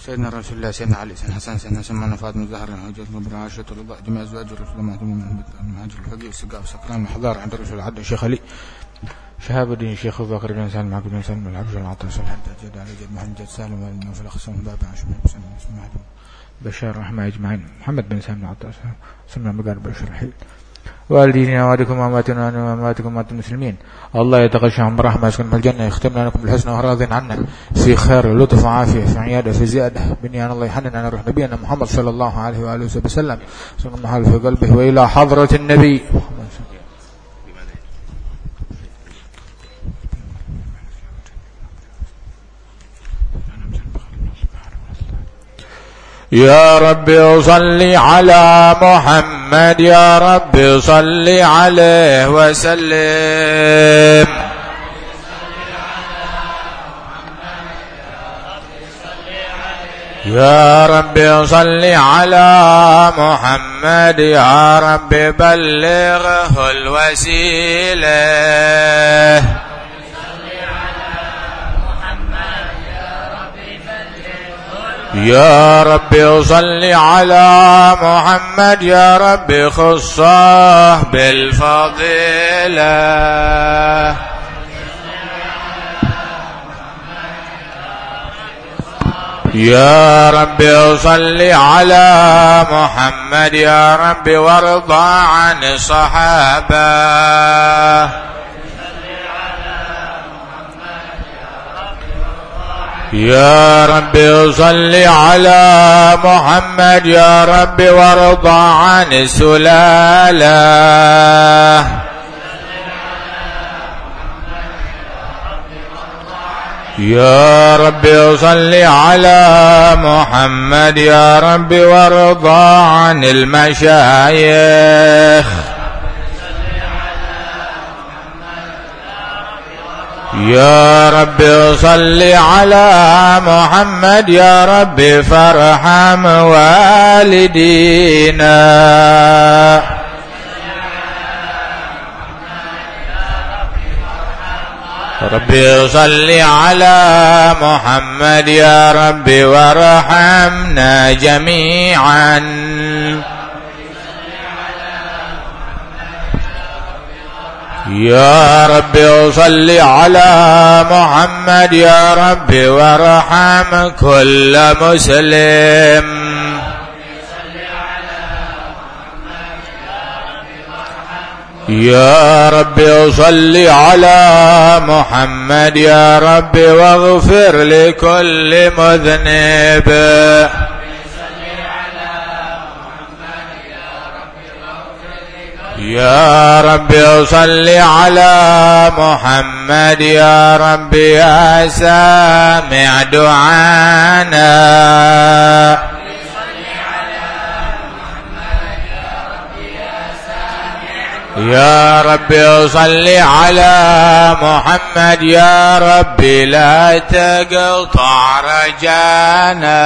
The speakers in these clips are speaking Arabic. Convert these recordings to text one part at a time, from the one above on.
سيدنا رسول الله سيدنا علي سيدنا حسن سيدنا سلمان فاطمة الزهراء وجد الكبرى عائشة رضي جميع أزواج الرسول معتمين من المهاجر الفقيه والسقاء وسكران الحضار عند الرسول عبد الشيخ علي شهاب الدين الشيخ أبو بكر بن سالم عبد بن سالم العبد العطاس الحداد جد علي جد محمد جد سالم والنوفل الأخصام بابا عاشم بن سالم بشار الرحمة أجمعين محمد بن سالم العطاس سلمان بقار بشر الحيل والدينا ووالدكم وأمواتنا وأمواتكم وأموات المسلمين الله يتغشاهم برحمة يسكنهم الجنة يختمنا لكم بالحسنى وراض عنا في خير ولطف وعافية في عيادة في زيادة بنيان الله يحنن على روح نبينا محمد صلى الله عليه وآله وسلم سنة محل في قلبه وإلى حضرة النبي يا رب صل على محمد يا رب صل عليه وسلم يا رب صل على محمد يا رب بلغه الوسيلة يا رب صل على محمد يا رب خصه بالفضيلة يا رب صل على محمد يا رب وارضى عن الصحابة يا رب صل على محمد يا رب وارضى عن السلالة يا رب صل على محمد يا رب وارضى عن المشايخ يا رب صل على محمد يا رب فارحم والدينا رب صل على محمد يا رب وارحمنا جميعا يا رب صل على محمد يا رب وارحم كل مسلم يا رب صل على محمد يا رب واغفر لكل مذنب يا رب صل على محمد يا رب يا سامع دعانا يا رب صل على محمد يا رب لا تقطع رجانا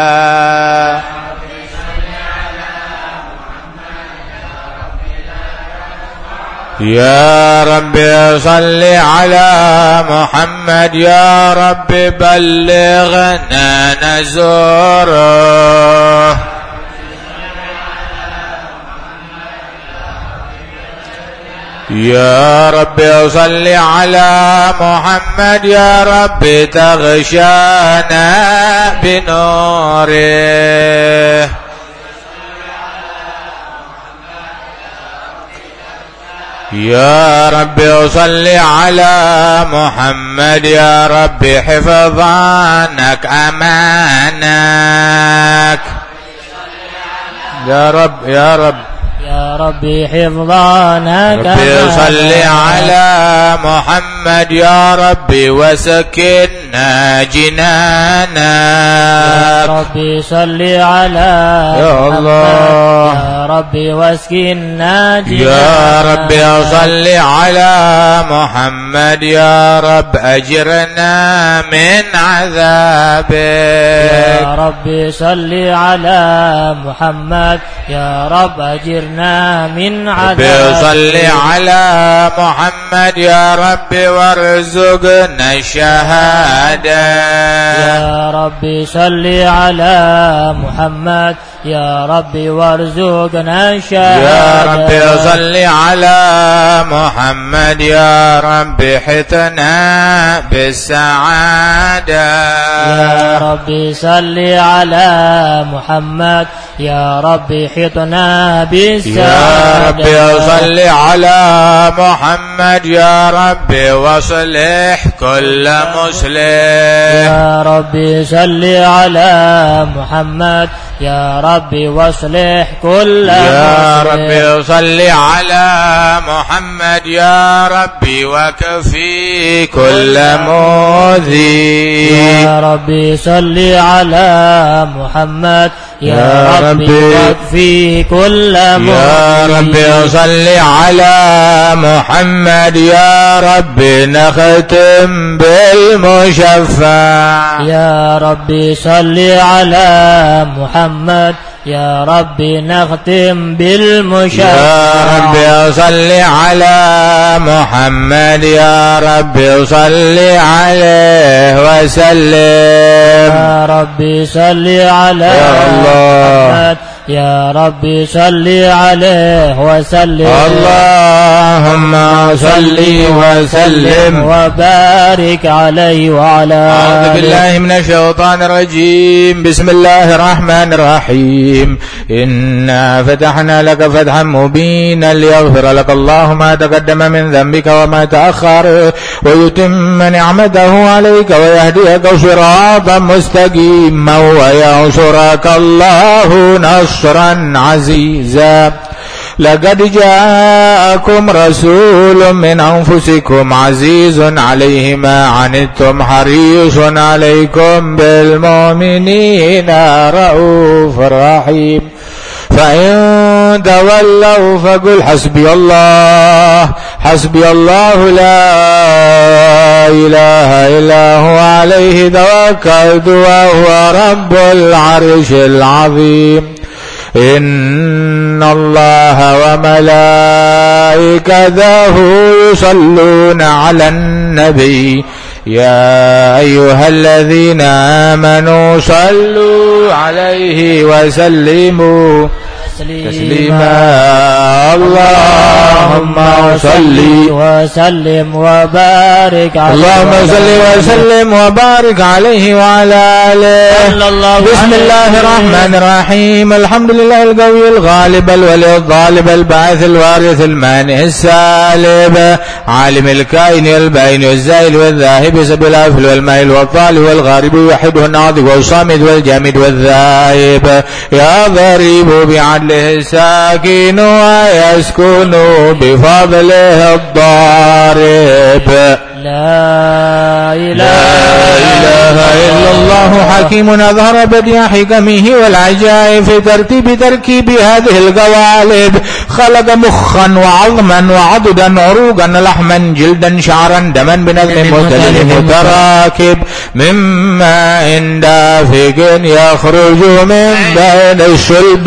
يا رب صل على محمد يا رب بلغنا نزوره يا رب صل على محمد يا رب تغشانا بنوره يا رب صل على محمد يا رب حفظانك أمانك يا رب يا رب يا ربي حفظانك ربي صل على محمد يا ربي وسكننا جنانك يا ربي صل على يا الله يا ربي واسكننا جنانك يا ربي صل على محمد يا رب أجرنا من عذابك يا ربي صل على محمد يا رب أجرنا من عذابك ربي صل على محمد يا رب وارزقنا الشهادة يا ربي صل على محمد يا ربي وارزقنا الشهادة يا ربي صل على محمد يا ربي حتنا بالسعادة يا ربي صل على محمد يا ربي حطنا بالسعادة يا ربي صل على محمد يا ربي واصلح كل مسلم يا ربي صل على محمد يا ربي واصلح كل يا مسلم ربي صل على محمد يا ربي وكفي كل مؤذي يا ربي صل على محمد يا ربي واكفي كل مؤذي يا ربي صل على محمد يا ربي نختم بالمشفع يا ربي صل على محمد يا ربي نختم بالمشفع يا ربي صل على محمد يا ربي صل عليه وسلم يا ربي صل على محمد يا ربي صل عليه وسلم اللهم صل وسلم وبارك عليه وعلى أعوذ بالله من الشيطان الرجيم بسم الله الرحمن الرحيم إنا فتحنا لك فتحا مبينا ليغفر لك الله ما تقدم من ذنبك وما تأخر ويتم نعمته عليك ويهديك صراطا مستقيما وينصرك الله نصرا عزيزا لقد جاءكم رسول من أنفسكم عزيز عليه ما عنتم حريص عليكم بالمؤمنين رؤوف رحيم فإن تولوا فقل حسبي الله لا إله إلا هو عليه توكلت وهو رب العرش العظيم إن الله وملائكته يصلون على النبي يا أيها الذين آمنوا صلوا عليه وسلموا تسليما اللهم صل وسلم وبارك عليه اللهم صل وسلم وبارك عليه وعلى آله بسم الله الرحمن الرحيم الحمد لله القوي الغالب الولي الظالب الباعث الوارث المانع السالب عالم الكائن والباين والزائل والذاهب سبيل الأفل والمائل والطال والغارب وحده الناطق والصامد والجامد والذائب يا ضريب بعدله الساكن ويسكن بفضله الضارب لا إله إلا الله حكيم أظهر بديع حكمه والعجائب في تركيب هذه القوالب خلق مخا وعظما وعضدا عروقا لحما جلدا شعرا دما بنظم متراكب من ماء دافق يخرج من بين الصلب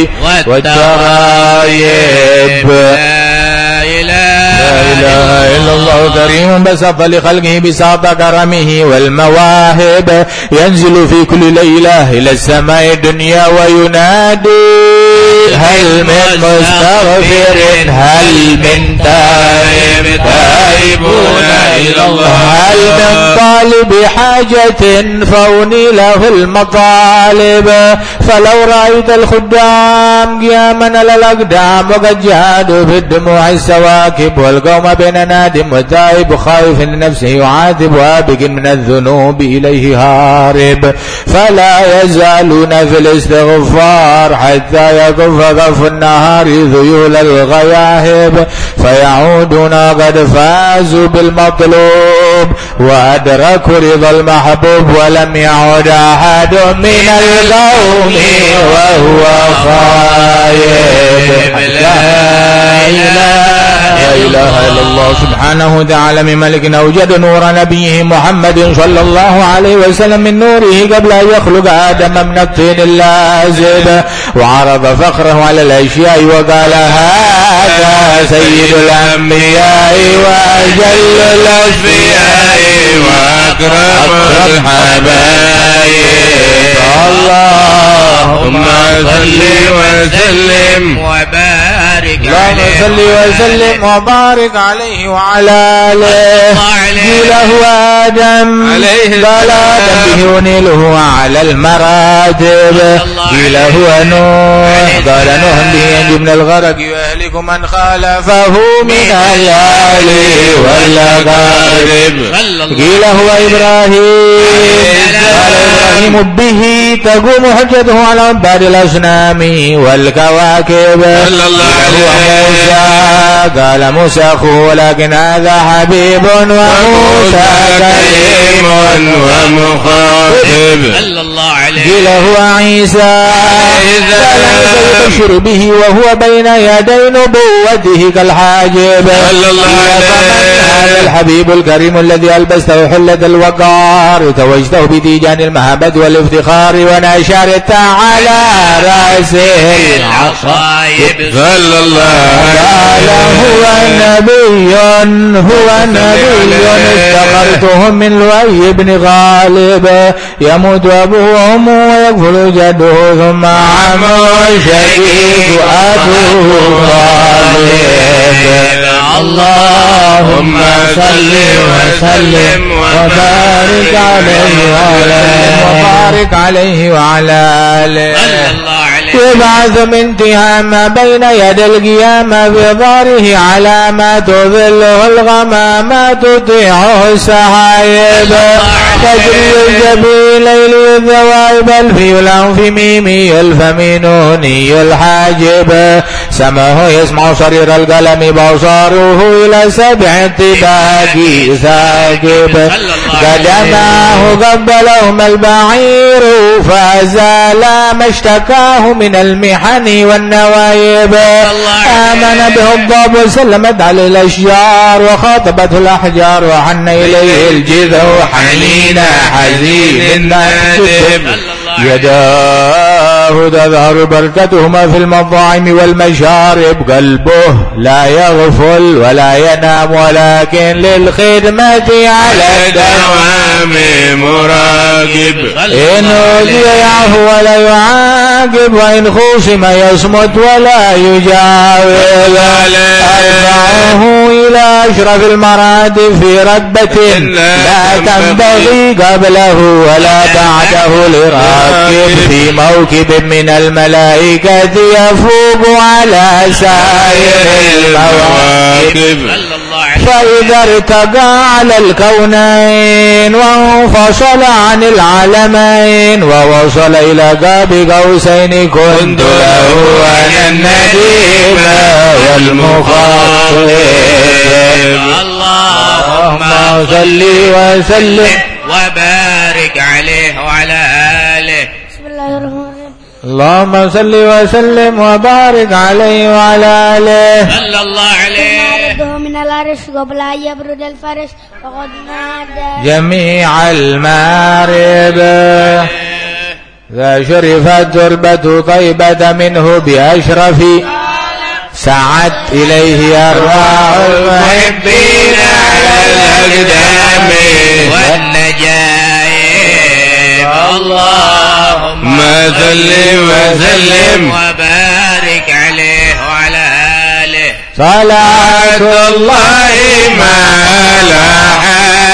والترايب لا إله إلا الله كريم بسط لخلقه بساط كرمه والمواهب ينزل في كل ليلة إلى السماء الدنيا وينادي هل من مستغفر هل من تائبون إلى الله هل من طالب حاجة فوني له المطالب فلو رأيت الخدام قياما للأقدام وقد جادوا في الدموع السواكب والقوم بين نادم وتائب خائف لنفسه يعاتب وابق من الذنوب إليه هارب فلا يزالون في الاستغفار حتى يكف كف النهار ذيول الغياهب فيعودون قد فازوا بالمطلوب وأدركوا رضا المحبوب ولم يعد أحد من القوم وهو خائب لا إله إلا الله سبحانه وتعالى من ملك أوجد نور نبيه محمد صلى الله عليه وسلم من نوره قبل أن يخلق آدم من الطين اللازب وعرض فخره على الأشياء وقال هذا سيد الأنبياء وأجل الأصفياء وأكرم الحبايب اللهم صل وسلم وبارك اللهم صل وسلم وبارك عليه وعلى آله. قيله آدم قال آدم به ونيله على المراتب. قيله نوح قال نوح به ينجو من الغرق ويهلك من خالفه من الآل والأقارب. قيله إبراهيم قال إبراهيم به تقوم حجته على عباد الأصنام والكواكب. موسى قال موسى أخوه ولكن هذا حبيب وموسى كريم ومخاطب. قيل هو عيسى قال يبشر به وهو بين يدي نبوته كالحاجب. هذا الحبيب الكريم الذي ألبسته حلة الوقار توجته بتيجان المهابة والافتخار ونشرت على رأسه العصايب. صلى الله قال هو نبي افتقرتهم من لؤي بن غالب يموت أبوه وأمه ويكفل جده ثم عمه شديد أبوه غالب. اللهم صل وسلم وبارك عليه وعلى آله. يبعث من تهام بين يد القيامة بظهره علامات تظله الغمامات تطيعه السحايب. تجري الجبين ليل الذوائب الفي الأنف ميمي الفم نوني الحاجب. سمعه يسمع صرير القلم بصاره إلى 7 طباق ساكب. قدماه قبلهما البعير فأزال ما اشتكاه من المحن والنوايب. آمن به الضب وسلمت عليه الأشجار وخاطبته الأحجار وحن إليه الجذع حنين حزين نكتب. يداه تظهر بركتهما في المطاعم والمشارب. قلبه لا يغفل ولا ينام ولكن للخدمة على الدوام مراقب. إن أوذي يعفو ولا يعاقب وإن خوصم يصمت ولا يجاوب. أرفعه إلى أشرف المراتب في رتبة لا تنبغي قبله ولا بعده لراكب. في موكب من الملائكة يفوق على سائر المواكب. فإذا ارتقى على الكونين وانفصل عن العالمين ووصل إلى قاب قوسين كنت له أنا النديم والمخاطب. اللهم صل وسلم وبارك عليه وعلى آله. بسم الله الرحمن الرحيم. اللهم صل وسلم وبارك عليه وعلى آله. صلى الله عليه. نارده من العرش قبل أن يبرد الفرش وقد نادى جميع المارب. ذا شرفت تربة طيبة منه بأشرف سعت إليه أرواح المحبين على الأقدام والنجائب. اللهم صل وسلم وبارك عليه وعلى آله. صلاة الله ما لاح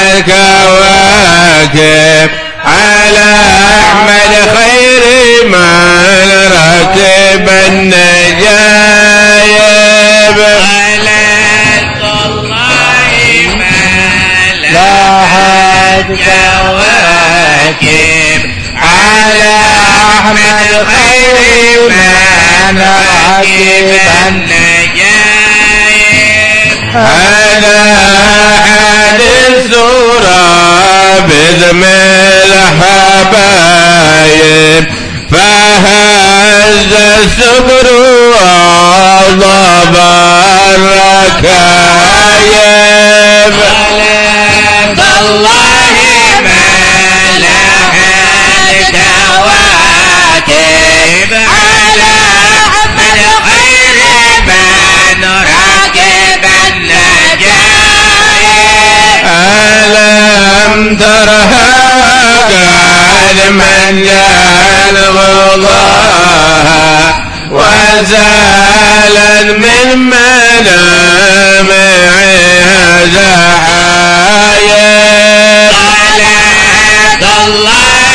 الكواكب على أحمد خير من ركب النجايب. صلاة الله ما لاح الكواكب على أحمد خير من ركب النجايب. هذا أحد السورة بذم الحبايب. فهز السكر وضب الركايب. صلاة الله ملاح الكواكب على أحمد خير من راكب النجايب. ألم ترها قد من جاء زالت من منامعها زحايا صلاة الله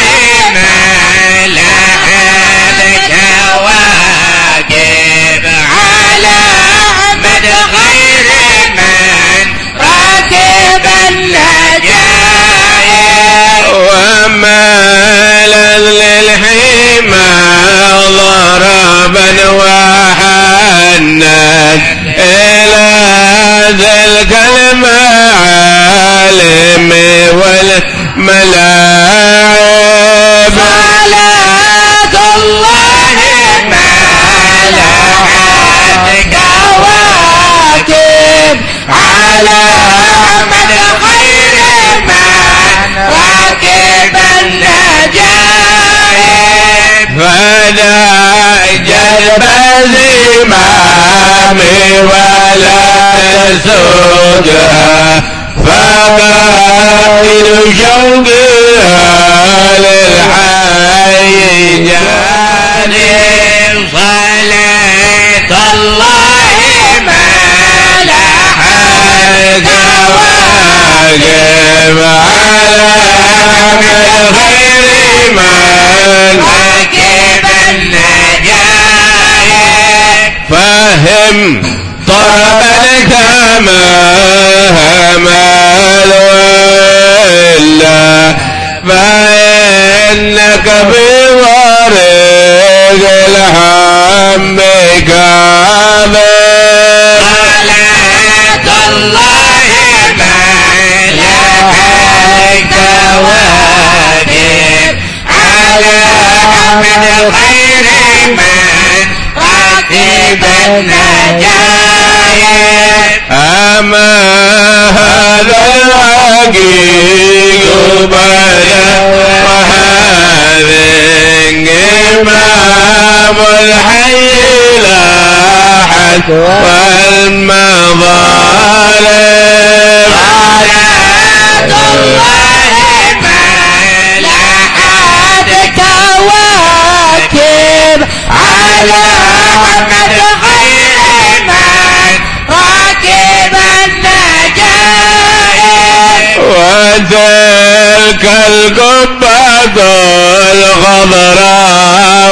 ملأت كواكب على أحمد خير من راكب النجايب ومالا للحمى ضربا وحنت إلى ذلك المعالم والملاعب صلاة الله ملأت كواكب على أحمد خير من راكب النجايب فلا جلب زمامي ولا تسوقها فقائد شوقها للحي جانب صلاة الله ملأت كواكب على خير من راكب النجايب فهم طرب الكما همال وإلا فإنك بطريق الهم كاذب صلاة الله ملأت كواكب على أحمد خير من راكب النجايب أما هذا الحقيق بلا وهذا إمام الحي لاحت والمظالم صلاة الله ملأت كواكب على أحمد خير من راكب النجايب وتلك القبة الخضراء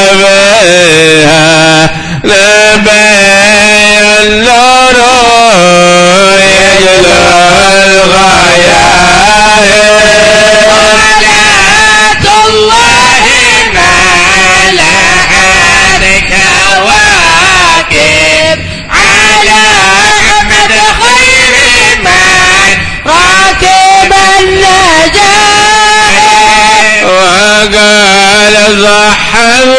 وبها نبي النور يجلو الغيايب صلاة الله ملأت كواكب على أحمد خير من راكب النجايب وقال صح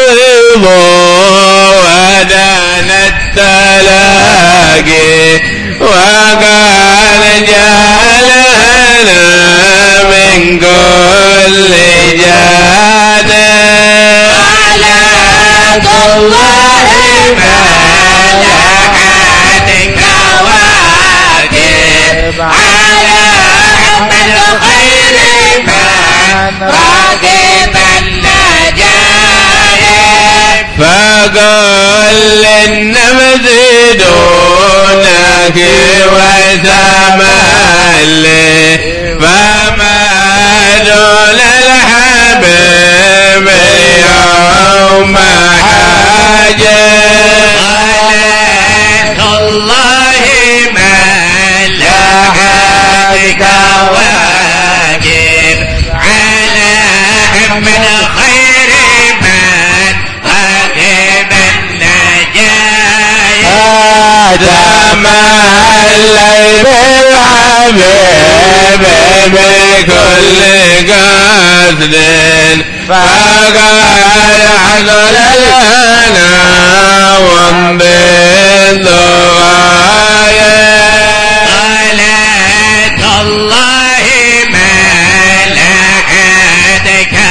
الرضا ودان التلاقي وقال جعلنا من كل جانب صلاة الله ملأت كواكب على أحمد خير من راكب النجايب فقال للنبذ دونك وتملي فما دون الحبيب اليوم حاجة صلاة الله ملأت كواكب على أحمد خير من راكب النجايب تملي بالحبيب بكل قصد فقد حصل لنا وانبذ صلاة الله ملأت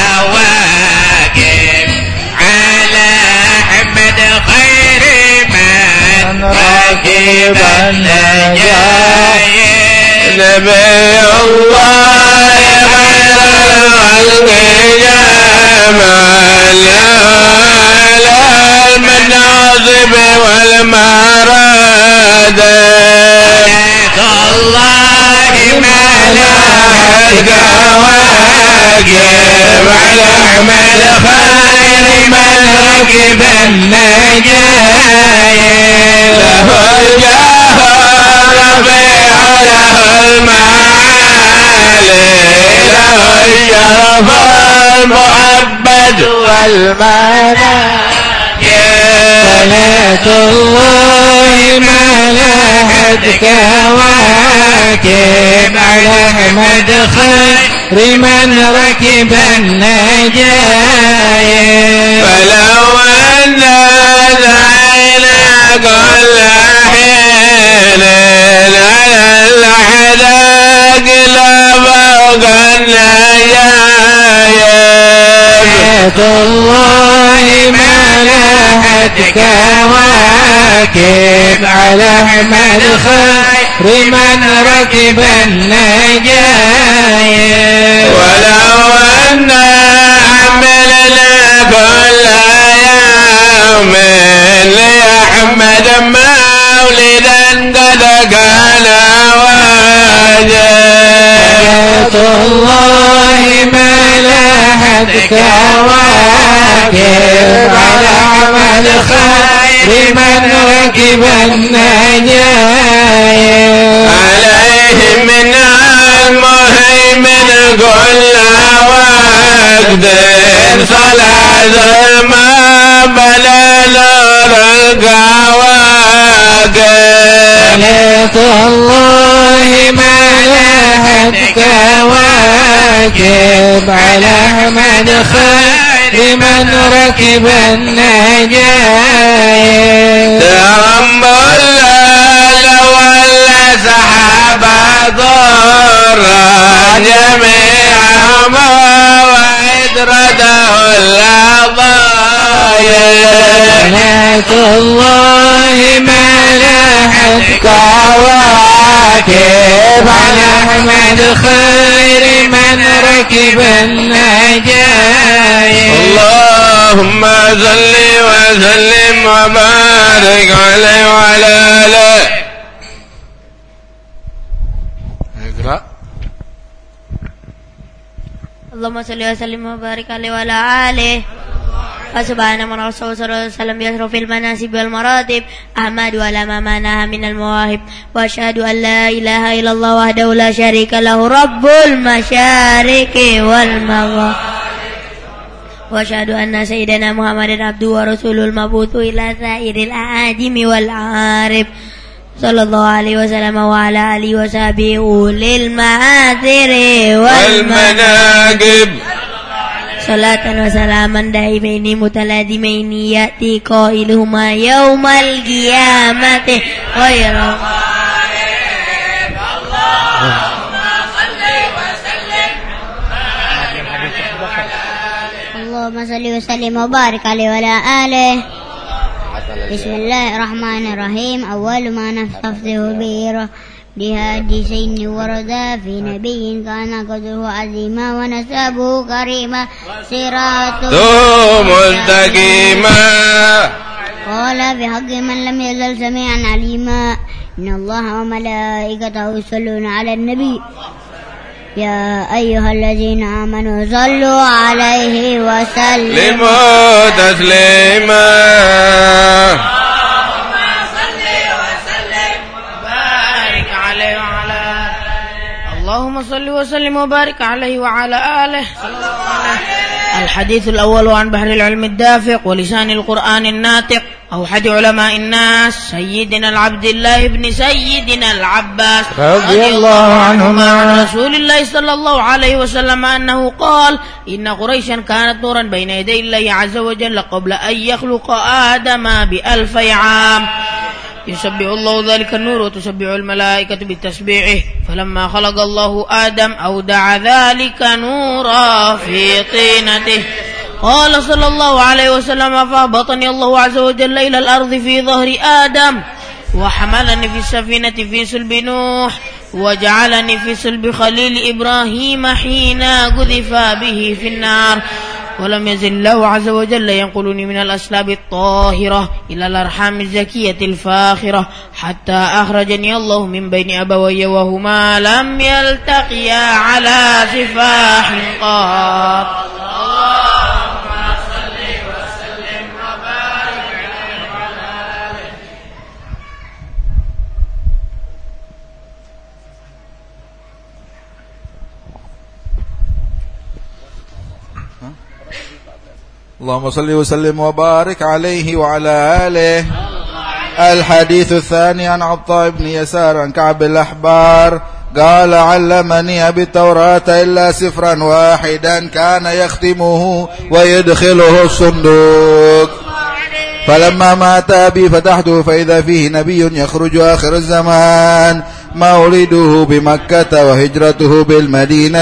كواكب على أحمد خير من راكب النجايب نبي الله خير الخلق جمال على المناصب راكب على أحمد خير من ركب النجايب له الجاه رفيع له المعالي له الشرف المؤبد والمنايب صلاة الله ما لاحت كواكب على أحمد خير من ركب النجايب فلو أن دعينا كل حين على الأحداق لفوق النجايب الله ما لاحت كواكب على أحمد خير من ركب النجايب ولو أن عملنا كل يوم لأحمد مولدا قد كان واجب الله ما لاحت كواكب على أحمد خير من ركب النجايب عليه من المهيمن كل وقت صلاة ما بلا نور الكواكب الله ما لاحت كواكب على أحمد خير من ركب النجايب تأمل ولا سحابة ضرا جميعهم وعدرته الأضايا الله ما لاحت كواكب على أحمد خير من ركب النجايب اللهم صل وسلم وبارك عليه وعلى آله اقرأ اللهم صل وسلم وبارك عليه وعلى آله فسبحان من رسول صلى الله عليه وسلم يشرف المناسب والمراتب أحمد على ما مناها من المواهب وأشهد أن لا إله إلا الله وحده لا شريك له رب المشارق والمغارب وأشهد أن سيدنا محمد عبده ورسوله المبعوث إلى سائر الأعاجم والأعارب صلى الله عليه وسلم وعلى آله وصحبه أولي المآثر والمناقب صلاة وسلاما دائمين متلازمين يأتي قائلهما يوم القيامة غير اللهم صل وسلم وبارك عليه وعلى آله. بسم الله الرحمن الرحيم. أول ما نستفتح به بحديثين وردا في نبي كان قدره عظيما ونسبه كريما صراطه مستقيما قال بحق من لم يزل سميعا عليما إن الله وملائكته يصلون على النبي يا أيها الذين آمنوا صلوا عليه وسلموا تسليما. اللهم صل وسلم وبارك عليه وعلى آله. الحديث الأول عن بحر العلم الدافق ولسان القرآن الناطق أوحد علماء الناس سيدنا العبد الله بن سيدنا العباس رضي الله عنهما عن رسول الله صلى الله عليه وسلم أنه قال إن قريشا كانت نورا بين يدي الله عز وجل قبل أن يخلق آدم ب1000 عام يسبح الله ذلك النور وتسبح الملائكة بتسبيحه فلما خلق الله آدم أودع ذلك نورا في طينته. قال صلى الله عليه وسلم فأهبطني الله عز وجل إلى الأرض في ظهر آدم وحملني في السفينة في صلب نوح وجعلني في صلب خليل إبراهيم حين قذف به في النار ولم يزل الله عز وجل ينقلني من الأسلاب الطاهرة إلى الأرحام الزكية الفاخرة حتى أخرجني الله من بين أبوي وهما لم يلتقيا على سفاح قط. اللهم صل وسلم وبارك عليه وعلى آله. الحديث الثاني عن عطاء بن يسار عن كعب الأحبار قال علمني أبي التوراة إلا سفرا واحدا كان يختمه ويدخله الصندوق، فلما مات أبي فتحته فإذا فيه نبي يخرج آخر الزمان مولده بمكة وهجرته بالمدينة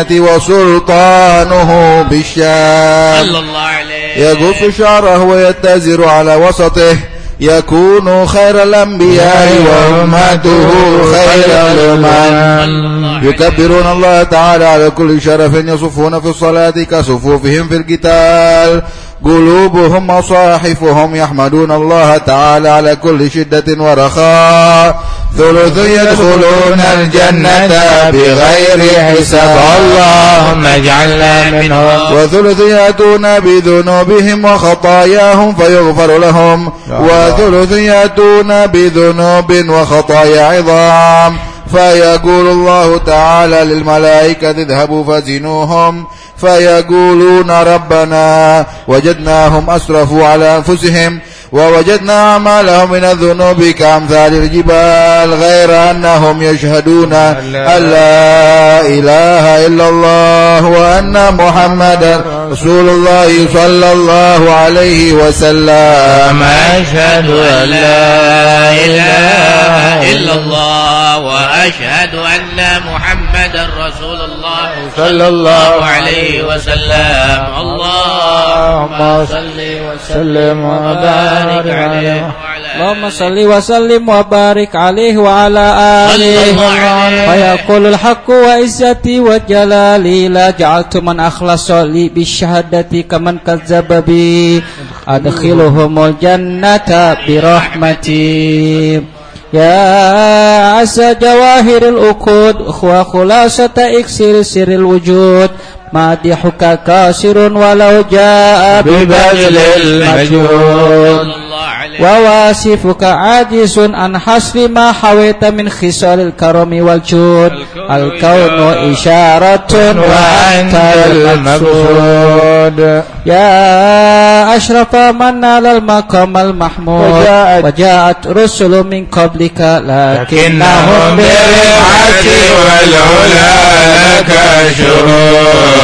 وسلطانه بالشام، يقص شعره ويتزر على وسطه، يكون خير الأنبياء وأمته خير الأمم، يكبرون الله تعالى على كل شرف، يصفون في الصلاة كصفوفهم في القتال، قلوبهم وصاحفهم يحمدون الله تعالى على كل شدة ورخاء، ثلث يدخلون الجنة بغير حساب اللهم اجعلنا منهم، وثلث يأتون بذنوبهم وخطاياهم فيغفر لهم، وثلث يأتون بذنوب وخطايا عظام فيقول الله تعالى للملائكة اذهبوا فزنوهم، فيقولون ربنا وجدناهم أسرفوا على أنفسهم ووجدنا أعمالهم من الذنوب كأمثال الجبال، غير أنهم يشهدون أن لا إله إلا الله وأن محمدا رسول الله صلى الله عليه وسلم. أشهد أن لا إله إلا الله وأشهد أن محمدا رسول الله صلى الله عليه وسلم. اللهم صل وسلم وبارك عليه اللهم صل وسلم وبارك عليه وعلى آله. فيقول الحق وعزتي وجلالي لا جعلت من أخلص لي بالشهادة كمن كذب بي أدخلهم الجنة برحمتي. يا عسى جواهر الأكود وخلاصة إكسير سر الوجود، مادحك كاسر ولو جاء ببذل المجهود، وواصفك عاجز عن حصر ما حويت من خصال الكرم والجود، الكون إشارة وأنت المقصود. يا أشرف من نال المقام المحمود، وجاءت رسل من قبلك لكنهم بالرفعة والعلا لك شهود.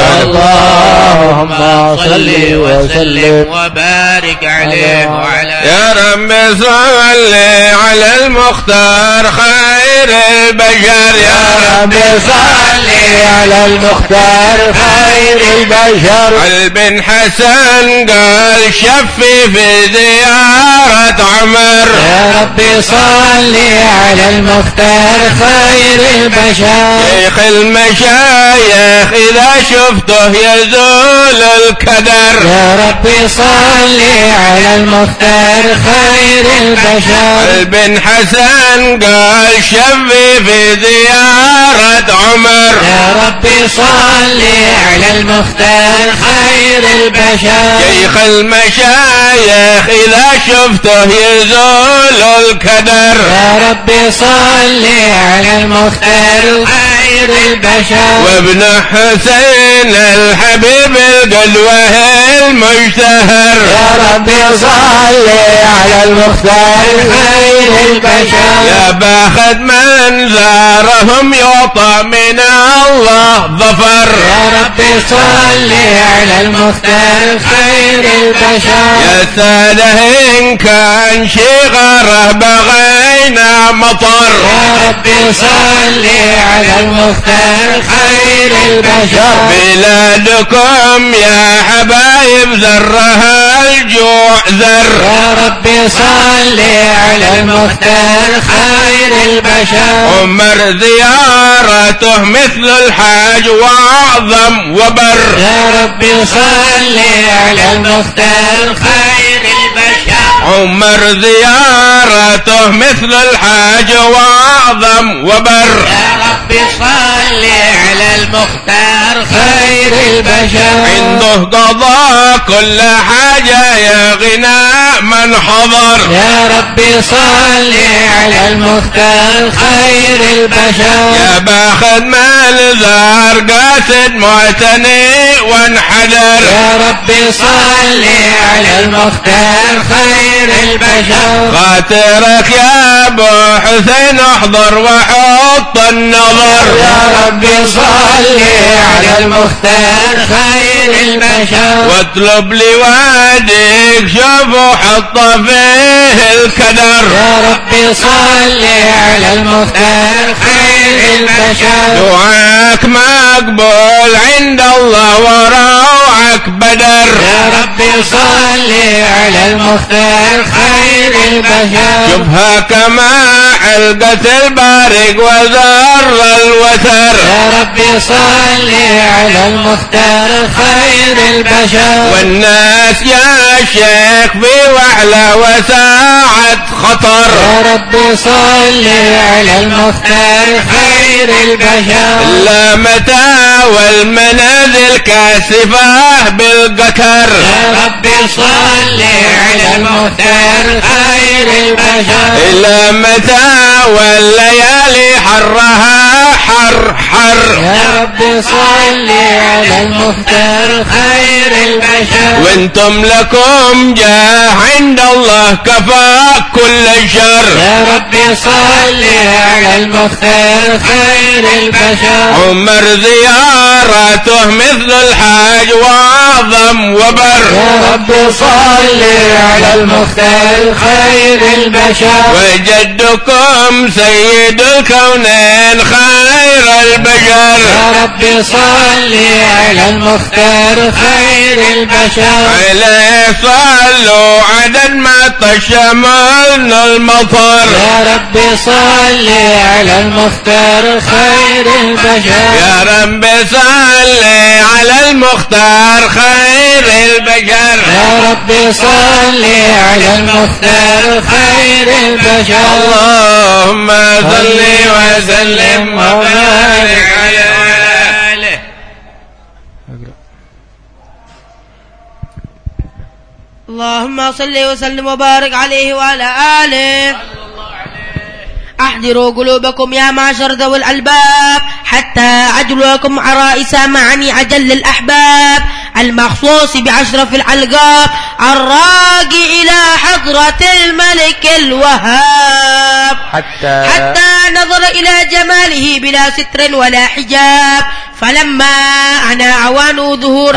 اللهم صل وسلم وبارك عليه وعلى يا رب صل على المختار خير البشر. يا رب صل على المختار خير البشر. قلب حسن قال شفي في زيارة عمر. يا رب صل على المختار خير البشر. شيخ المشايخ إذا شفته يزول الكدر. يا رب صل على المختار خير البشر. قلب حسن قال شفي في زيارة عمر. يا رب صل على المختار خير البشر. شيخ المشايخ إذا شفته يزول الكدر. يا رب صل على المختار خير البشر. وابن حسين الحبيب القدوة المشتهر. يا رب صل على المختار خير البشر. يا باخذ من زارهم يعطى من الله ظفر. يا رب صل على المختار خير البشر. يا ساده إن كان شغره بغينا مطر. يا رب صل على المختار خير البشر. بلادكم يا حبايب ذرها الجوع ذر. يا ربي صل على المختار خير البشر. عمر زيارته مثل الحاج وأعظم وبر. يا ربي صل على المختار خير البشر. عمر زيارته مثل الحاج وأعظم وبر. يا ربي صل على المختار خير البشر. عنده قضاء كل حاجة يا غناء من حضر. يا ربي صل على المختار خير البشر. يا باخذ مال زار قاسد معتني وانحدر. يا ربي صل على المختار خير البشر. خاطرك يا ابو حسين احضر وحط النظر. يا ربي صل على المختار خير البشر. واطلب لي واديك شوف وحط فيه الكدر. يا ربي صل على المختار خير البشر. دعاك مقبول عند الله وروعك بدر. يا ربي صل على المختار خير البشر. شوفها كما علقة البارق وزر الوتر. يا ربي صل على المختار خير البشر. والناس يا شيخ في وعلى وساعة خطر. يا ربي صل على المختار خير البشر. لا متى والمنازل كاسفة بالقتر. يا ربي صل على المختار خير البشر. لا متى والليالي حرها حر حر. يا ربي صل على المختار خير البشر. وانتم لكم جاه عند الله كفاك كل شر. يا ربي صل على المختار خير البشر. عمر زيارته مثل الحاج وأعظم وبر. يا ربي صل على المختار خير البشر. وجدكم سيد الكونين خير البشر. يا ربي صل على المختار خير البشر. عليه صلوا عدد ما تشملن المطر. يا ربي صل على المختار خير البشر. يا رب صل على المختار خير البشر. يا ربي صل على المختار خير البشر. اللهم صل وسلم وبارك عليه. اللهم صل وسلم وبارك عليه وعلى آله. أحضروا قلوبكم يا معشر ذوي الألباب حتى عجلكم عرائس معني عجل الأحباب المخصوص بأشرف الألقاب الراقي إلى حضرة الملك الوهاب حتى نظر إلى جماله بلا ستر ولا حجاب. فلما أنا عوان ظهور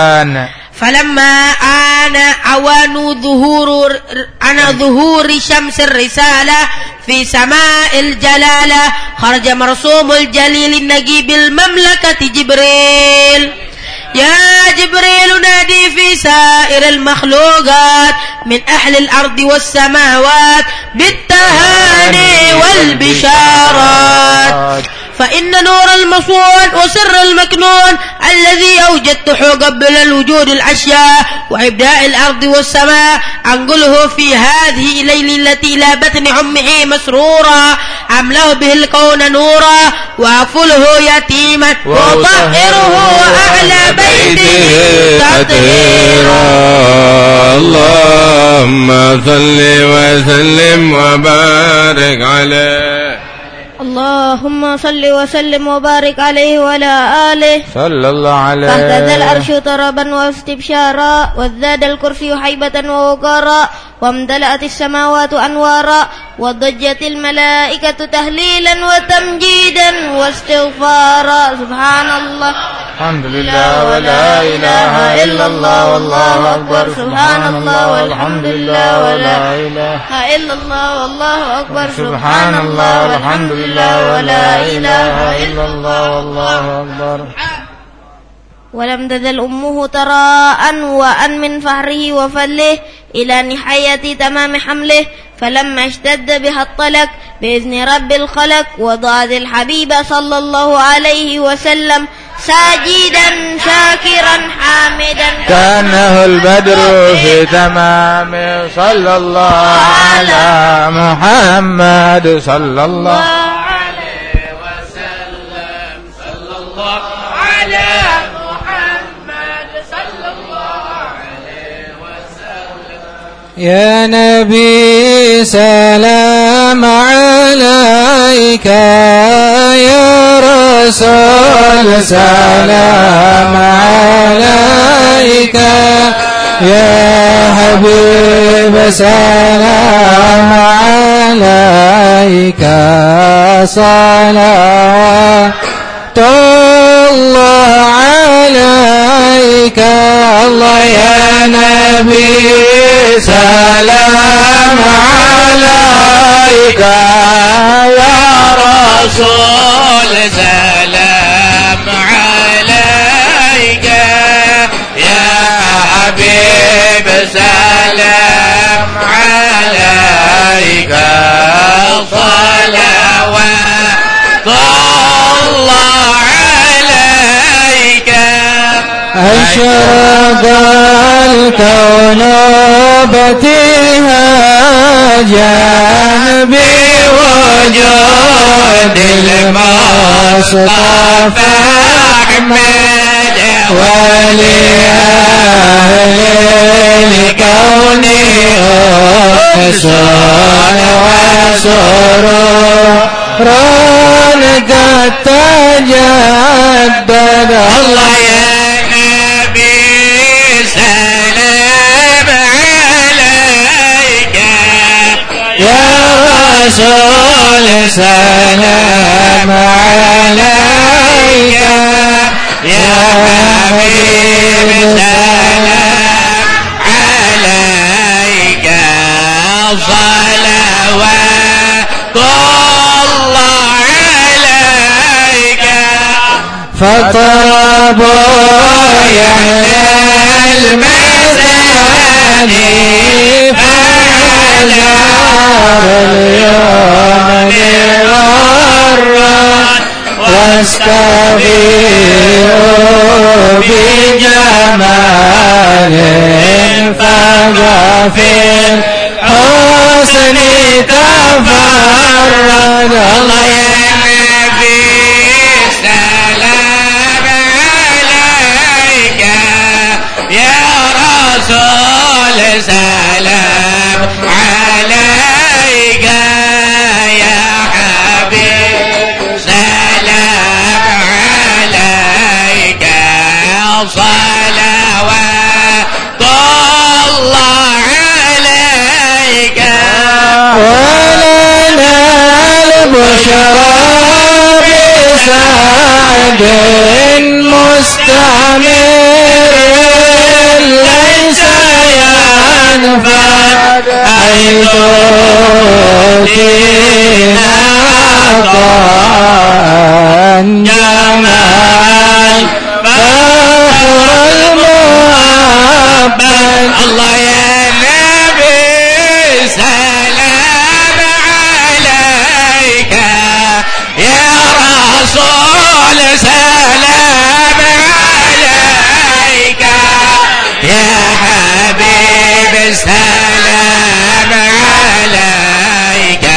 ظهور شمس الرسالة في سماء الجلالة خرج مرسوم الجليل النجيب المملكة جبريل. يا جبريل نادي في سائر المخلوقات من أهل الأرض والسماوات بالتهاني والبشارات. فإن نور المصون وسر المكنون الذي أوجدته قبل الوجود الأشياء وإبداء الأرض والسماء أنقله في هذه الليل التي لا بطن أمه مسرورا أملأ به الكون نورا وأفله يتيما وطهره وأعلى بيته تطهيرا. اللهم صل وسلم وبارك عليه. اللهم صل وسلم وبارك عليه وعلى آله. صلى الله عليه. فاهتز العرش طربا واستبشارا وازداد الكرسي حيبة ووقارا وامتلأت السماوات أنوارا وضجت الملائكة تهليلا وتمجيدا واستغفارا سبحان الله الحمد لله ولا إله إلا الله والله أكبر سبحان الله والحمد لله ولا إله إلا الله والله أكبر سبحان الله والحمد لله ولا إله إلا الله والله أكبر. ولم تزل أمه ترى وأن من فهره وفله إلى نهاية تمام حمله، فلما اشتد بها الطلق بإذن رب الخلق وضعت الحبيب صلى الله عليه وسلم ساجدا شاكرا حامدا كأنه البدر في تمام صلى الله على محمد صلى الله عليه وسلم صلى الله على محمد صلى الله عليه وسلم. يا نبي سلام عليك، يا رسول سلام عليك، يا حبيب سلام عليك، صلوات الله عليك. الله يا نبي سلام عليك، يا رسول سلام عليك، يا حبيب سلام عليك، صلوات الله عليك. أشرق الكون بابتهاجا بوجود المصطفى أحمد، ولأهل الكون أحسن وسرور قد تجدد. الله يا نبي سلام عليك، يا رسول سلام عليك، يا حبيب سلام عليك، صلوات الله عليك. فطاب يحيى المثاني فعلى اليوم غرا، واستبيئوا بجمال فغفر حسن تفرد. الله يا نبي سلام عليك، يا رسول سلام عليك، يا حبيب سلام عليك، صلوات الله عليك. ولنا البشرى بسعد مستمر ليس ينفد، حيث أوتينا جمال فخر المحبة. الله يا نبي سلام عليك، يا رسول سلام عليك، يا حبيب سلام عليك،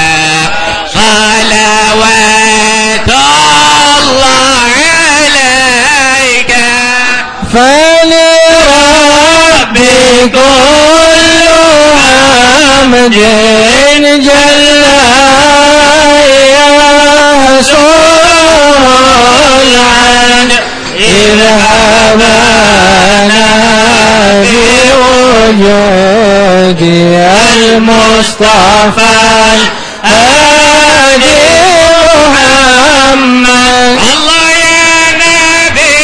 صلوات الله عليك. فلربي كل حمد جل يحصل عن إذ هبنا بوجودي المصطفى الهادي محمد. الله يا نبي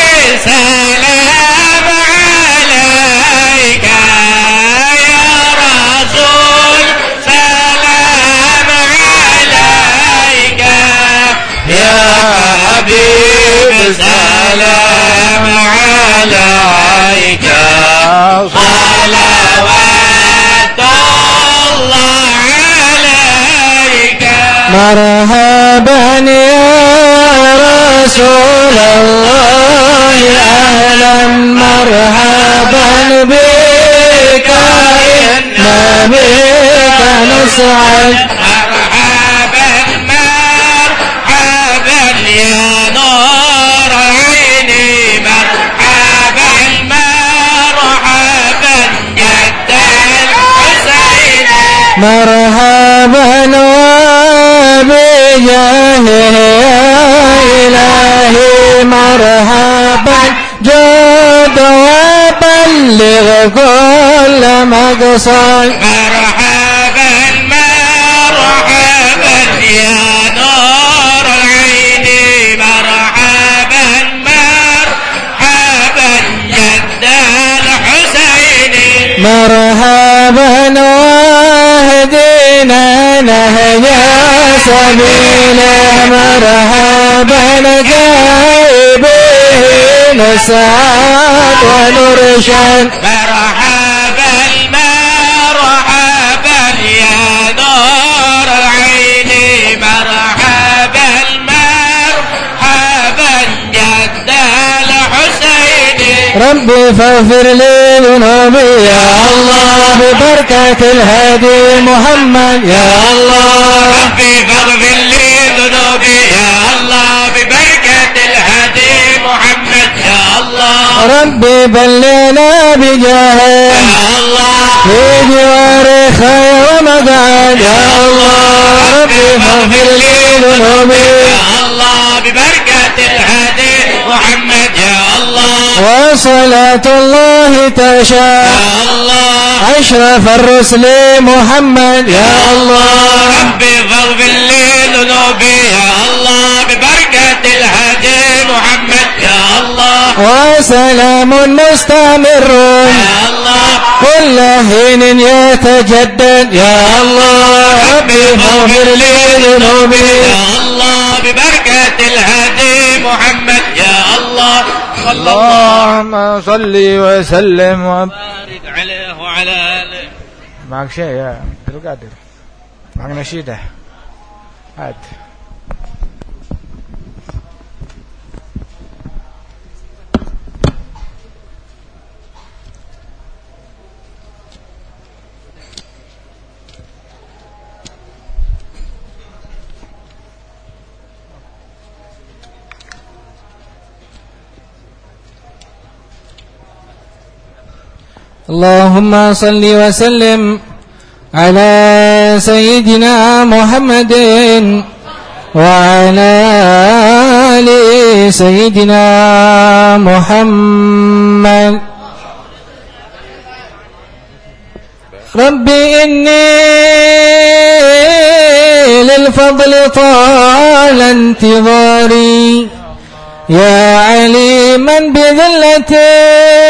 سلام عليك، يا رسول سلام عليك، يا حبيب سلام عليك، صلوات الله عليك. مرحبا يا رسول الله، أهلا مرحبا بك، إنا بك نسعد. مرحبا مرحبا يا نور عيني، مرحبا مرحبا جد الحسين، مرحبا وبجاهه يا إلهي، مرحبا جود وبلغ كل مقصد. مرحبا مرحبا يا نور عيني، مرحبا مرحبا جد الحسين، مرحبا واهدنا نهج سبيله، مرحبا جايبه نسعد ونرشد. مرحبا مرحبا يا نور عيني، مرحبا مرحبا جد الحسين. ربي فاغفر لي ذنوبي يا الله، ببركة الهادي محمد يا الله. ربي فاغفر لي ذنوبي يا الله، ببركة الهادي محمد يا الله. ربي بلغنا بجاهه يا الله، في جوار خير مقعد يا الله. ربي فاغفر لي ذنوبي يا الله، ببركة الهادي محمد يا الله. وصلاة الله تشاء يا الله، أشرف الرسل محمد يا الله. ربي فاغفر لي ذنوبي يا الله، ببركة الهادي محمد يا الله. وسلام مستمر يا الله، كل حين يتجدد يا الله. ربي فاغفر لي ذنوبي يا الله، ببركة الهادي محمد يا الله. صلى الله اللهم صل وسلم وبارك عليه وعلى آله. معك شيء يا عبد القادر؟ معك نشيدة؟ هات. اللهم صل وسلم على سيدنا محمد وعلى آل سيدنا محمد. ربي إني للفضل طال انتظاري، يا عليما بذلتي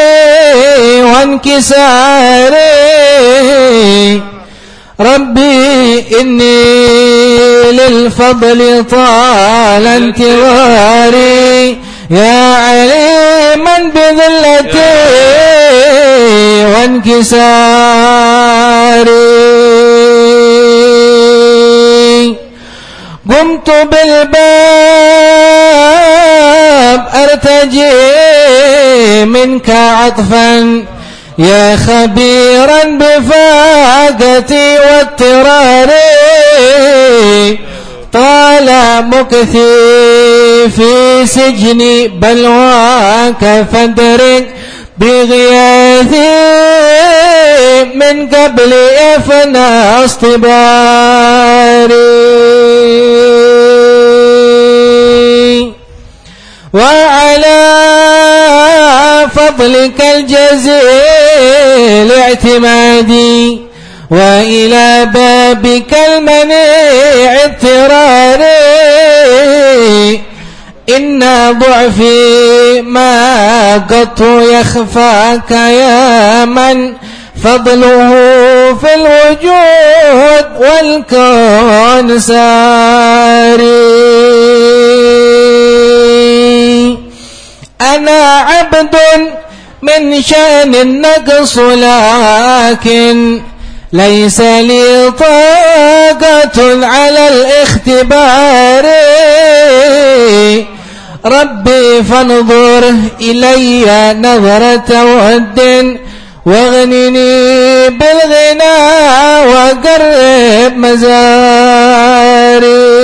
وانكساري. ربي إني للفضل طال انتظاري، يا عليما بذلتي وانكساري. قمت بالباب أرتجي منك عطفا، يا خبيرا بفاقتي واضطراري. طال مكثي في سجني بلواك فادرك بغياثي، من قبل إفنى اصطباري. وعلى فضلك الجزيل اعتمادي، وإلى بابك المنيع اضطراري إن ضعفي ما قط يخفاك يا من فضله في الوجود والكون ساري. أنا عبد من شأن النقص لكن ليس لي طاقة على الاختبار. ربي فانظر إلي نظرة ود واغنني بالغنى وقرب مزاري.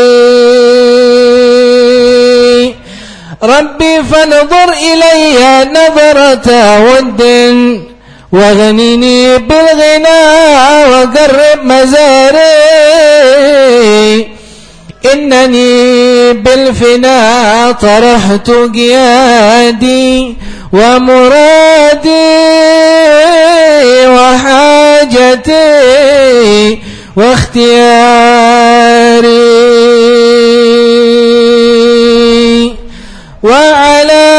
ربي فانظر إلي نظرة ود واغنني بالغنى وقرب مزاري. إنني بالفنا طرحت قيادي ومرادي وحاجتي واختياري. وعلى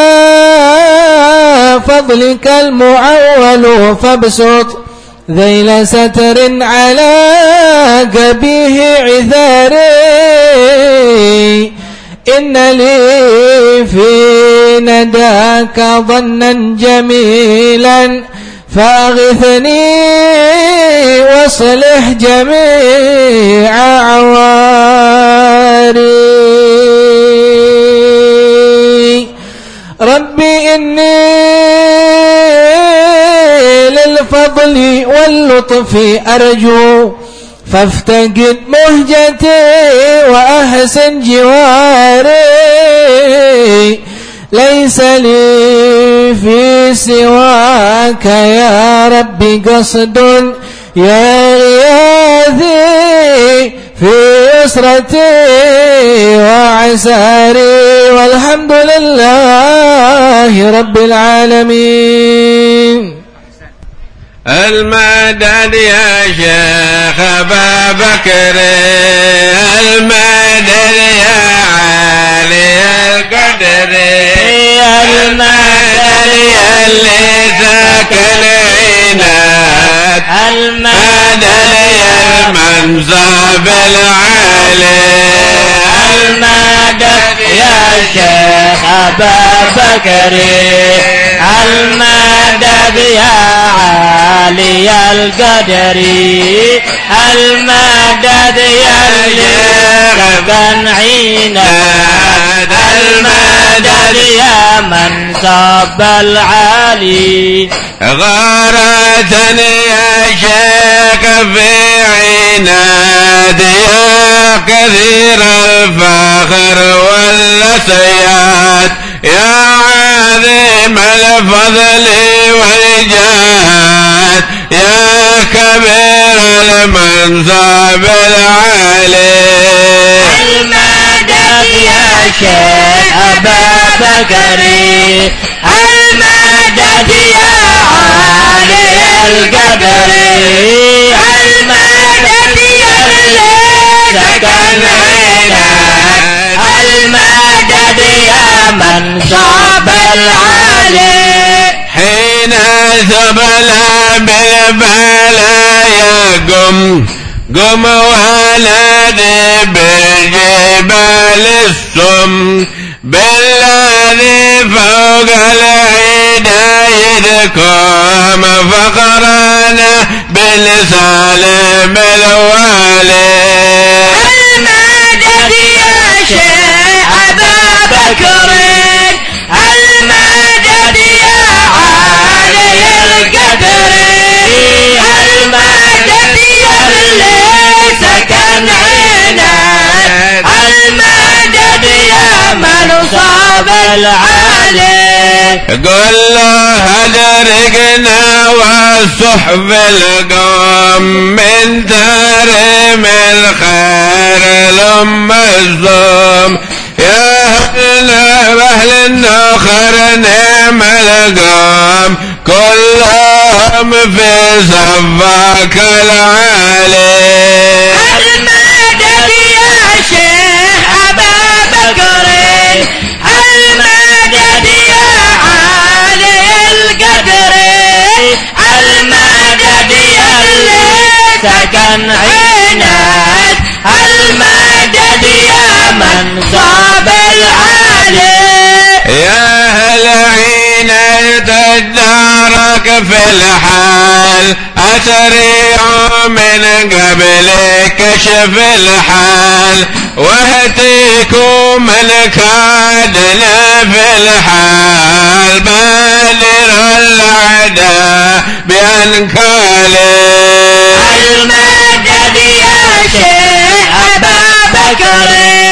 فضلك المعول فابسط ذيل ستر على قبيه عذاري. إن لي في نداك ظنا جميلا فأغثني واصلح جميع عواري. ربي إني للفضل واللطف أرجو فافتقد مهجتي وأحسن جواري. ليس لي في سواك يا ربي قصد يا غياثي في يسرتي وعساري. والحمد لله رب العالمين. المدد يا شيخ أبا بكر، المدد يا عالي القدر، المدد يا اللي سكن عينك، المدد يا المنصب العالي، المدد يا شيخ أبا بكر، المدد يا عالي القدر، المدد يا اللي سكن عينك، المدد يا منصب العالي. غارتني يا شيخ في عناد يا كثير الفخر والسياد، يا عظيم الفضل والجهاد، يا كبير المنصب العالي. المدد يا شيخ أبا بكر، المدد يا عالي القدر، المدد يا اللي سكن عينك، المدد يا منصب العالي. حين ثبلا بالبلايا قم ولدي بالجبال السم، بالذي فوق العدا يذكم فقرنا بالسالم الوالي. المدد يا شيخ أبا بكر، المدد يا عالي القدر، المدد يا اللي سكن عينك، المدد يا منصب العالي. قل له أدركنا والصحب القوم من ترم الخير لم الزوم، يا أهل النخر نعم القوم كلهم في صفك العالي. المدد يا شيخ أبا بكر، المدد يا عالي القدر، المدد يا اللي سكن عينك، المدد يا منصب العالي. يا أهل عينك تدارك في الحال، أسرع من قبل كشف الحال، واهتكوا من كادنا في الحال، بادر الأعداء بأنكاله. المدد يا شيخ أبا بكر،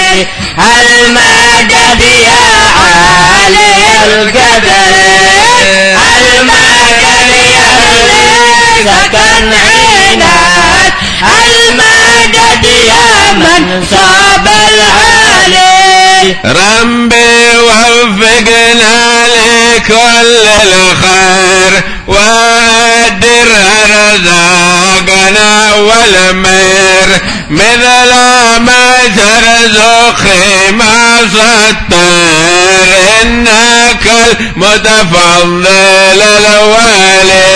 المدد يا عالي القدر، المدد يا اللي سكن عينك، المدد يا منصب العالي. ربي وفقنا لكل الخير، وادر رزاقنا والمير، مثل ما ترزق ما سطر، إنك المتفضل الوالي.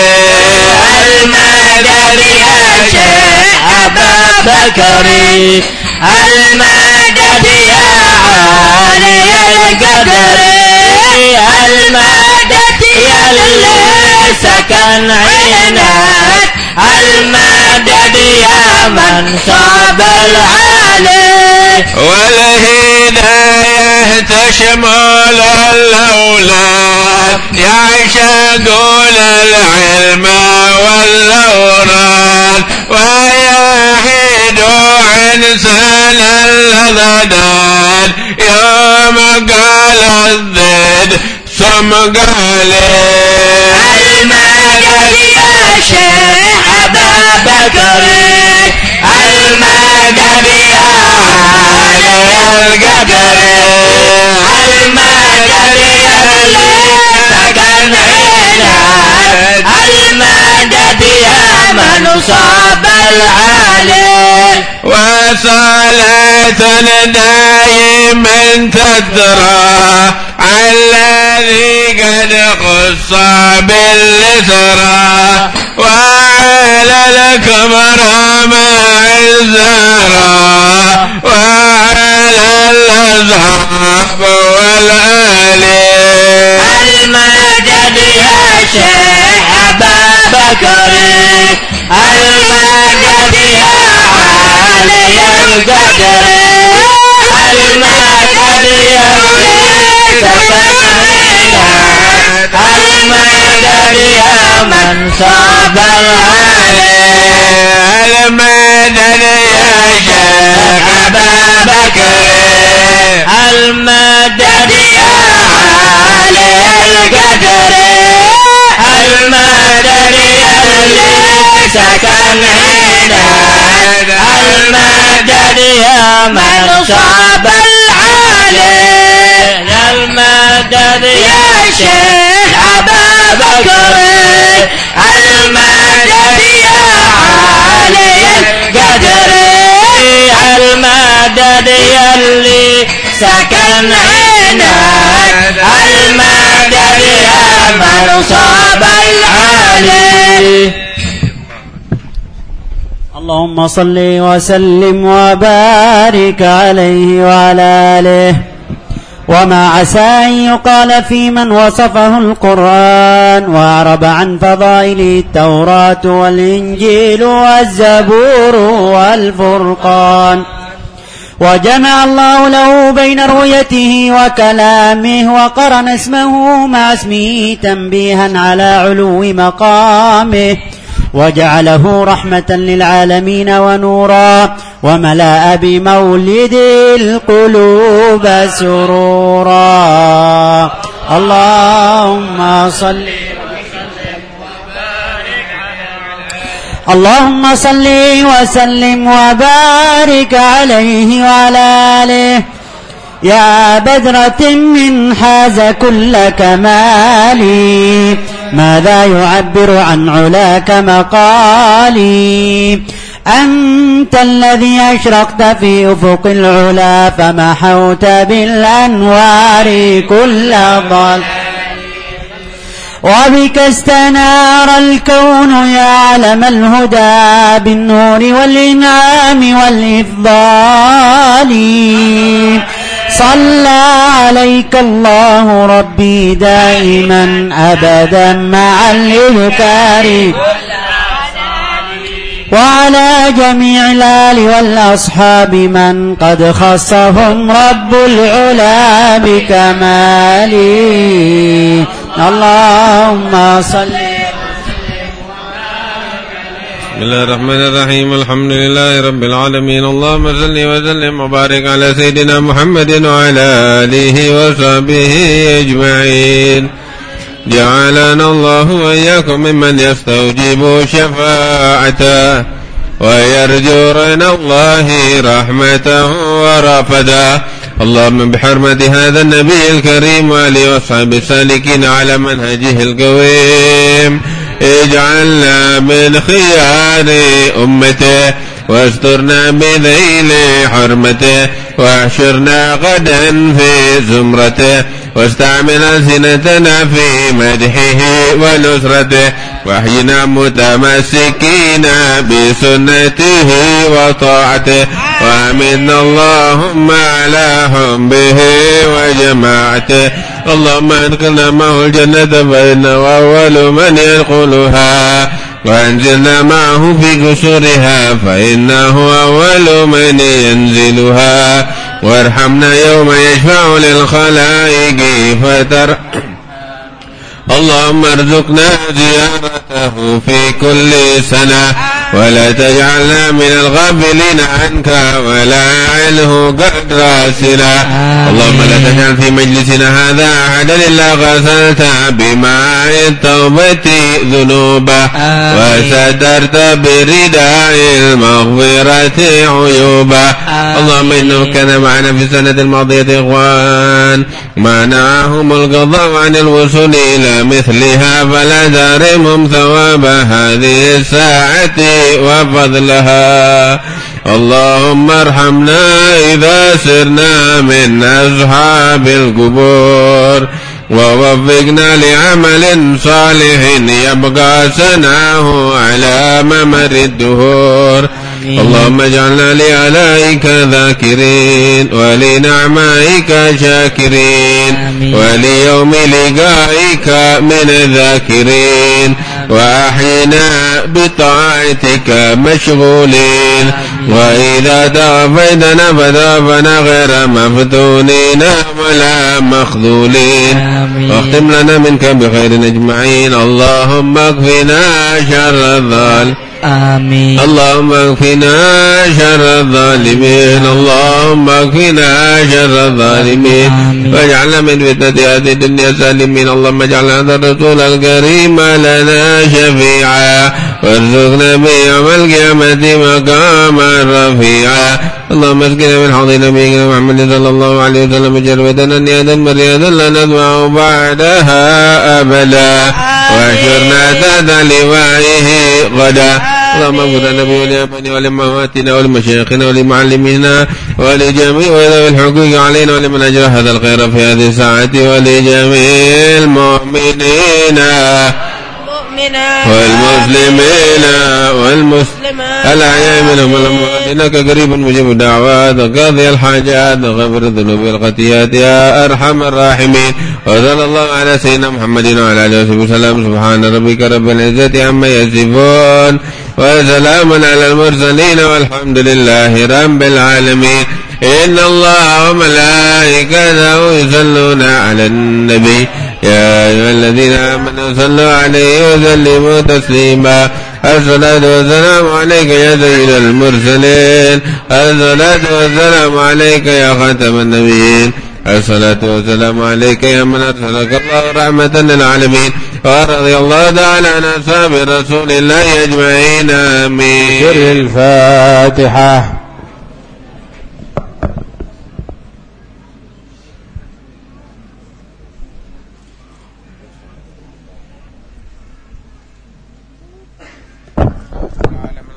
المدد يا شيخ أبا بكر، المدد يا عالي القدر، المدد يا اللي سكن عينك، المدد يا منصب العالي. والهداية تشمل الأولاد، يعشقون العلم والأوراد، ويحيد إنسان الأضداد، يوم قال الضد ثم قال. المدد يا شيخ أبا بكر، المدد يا عالي القدر، المدد يا اللي سكن عينك، المدد يا منصب العالي. وصلاة دائما تدرى الذي قد خص بالإسرى، وعلى الكبر مع الزهراء، وعلى الأصحاب والآلي. المدد يا شيخ أبا بكر، المدد يا عالي القدر، المدد يا اللي سكن عينك، المدد يا منصب العالي. المدد يا شيخ أبا بكر، المدد يا عالي القدر، المدد يا اللي سكن عينك، المدد يا منصب العالي. المدد يا شيخ أبا بكر، المدد يا عالي القدر، المدد يا اللي سكن عينك، المدد يا منصب العالي. اللهم صل وسلم وبارك عليه وعلى آله. وما عسى أن يقال في من وصفه القرآن وأعرب عن فضائله التوراة والإنجيل والزبور والفرقان، وجمع الله له بين رؤيته وكلامه، وقرن اسمه مع اسمه تنبيها على علو مقامه، وجعله رحمة للعالمين ونورا، وملأ بمولد القلوب سرورا. اللهم صل اللهم صل وسلم وبارك عليه وعلى آله. يا بدرة من حاز كل كمالي، ماذا يعبر عن علاك مقالي أنت الذي أشرقت في أفق العلا فمحوت بالأنوار كل ضال وبك استنار الكون يا علم الهدى بالنور والإنعام والإفضال صلى عليك الله ربي دائما أبدا مع الإذكار وعلى جميع الآل والأصحاب من قد خصهم رب العلا بكماله اللهم صل. بسم الله الرحمن الرحيم الحمد لله رب العالمين اللهم صل وسلم وبارك على سيدنا محمد وعلى آله وصحبه أجمعين. جعلنا الله وإياكم ممن يستوجب شفاعته ويرجو رضا الله رحمته ورفدا. اللهم بحرمة هذا النبي الكريم وآله وصحبه السالكين على منهجه القويم اجعلنا من خيار أمته واسترنا بذيل حرمته واحشرنا غدا في زمرته واستعمل ألسنتنا في مدحه ونصرته واحينا متمسكين بسنته وطاعته وامنا اللهم على حبه وجماعته. اللهم ادخلنا معه الجنة فإنه أول من يدخلها وأنزلنا معه في قصورها فإنه أول من ينزلها وارحمنا يوم يشفع للخلائق اللهم ارزقنا زيارته في كل سنة ولا تجعلنا من الغافلين عنك ولا عنه قد راسنا. اللهم لا تجعل في مجلسنا هذا أحدا إلا غسلت بماء التوبة ذنوبه وسترت برداء المغفرة عيوبه. اللهم إنه كان معنا في السنة الماضية إخوان منعهم القضاء عن الوصول إلى مثلها فلا تحرمهم ثواب هذه الساعة وفضلها. اللهم ارحمنا إذا سرنا من أصحاب القبور ووفقنا لعمل صالح يبقى سناه على ممر الدهور. اللهم اجعلنا لآلائك ذاكرين ولنعمائك شاكرين وليوم لقائك من الذاكرين وأحينا بطاعتك مشغولين وإذا توفيتنا فتوفنا غير مفتونين ولا مخذولين واختم لنا منك بخير أجمعين. اللهم اكفنا شر الظالمين آمين. اللهم اكفنا شر الظالمين. اللهم اكفنا شر الظالمين واجعلنا من فتنة هذه الدنيا سالمين. اللهم اجعل هذا الرسول الكريم لنا شفيعا وارزقنا بيوم القيامة مقاما رفيعا. اللهم اسقنا من حوض نبينا محمد صلى الله عليه وسلم جربة نيادا مريادا لا نسمع بعدها أبدا واحشرنا تحت لوائه غدا. اللهم اغفر لنا ولآبائنا ولأمهاتنا ولمشايخنا ولمعلمينا ولجميع ذوي الحقوق علينا ولمن أجرى هذا الخير في هذه الساعة ولجميع المؤمنين والمسلمين والمسلمات الأحياء منهم والأموات إنك قريب مجيب الدعوات وقاضي الحاجات وغفر الذنوب والخطيئات يا أرحم الراحمين. وصلى الله على سيدنا محمد وعلى آله وصحبه وسلم. سبحان ربك رب العزة عما يصفون وسلام على المرسلين والحمد لله رب العالمين. إن الله وملائكته يصلون على النبي يا أيها الذين آمنوا صلوا عليه وسلموا تسليما. الصلاة والسلام عليك يا سيد المرسلين. الصلاة والسلام عليك يا خاتم النبيين. الصلاة والسلام عليك يا من أرسلك الله رحمة للعالمين. ورضي الله تعالى عن أصحاب رسول الله أجمعين آمين. سر الفاتحة.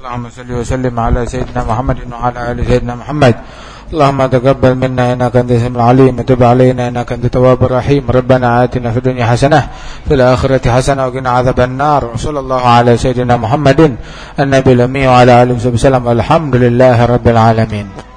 اللهم صل وسلم على سيدنا محمد وعلى آل سيدنا محمد. اللهم تقبل منا إنك أنت السميع العليم وتب علينا إنك أنت التواب الرحيم. ربنا آتنا في الدنيا حسنة في الآخرة حسنة وقنا عذاب النار. وصلى الله على سيدنا محمد النبي الأمي وعلى آله وصحبه وسلم. والحمد لله رب العالمين.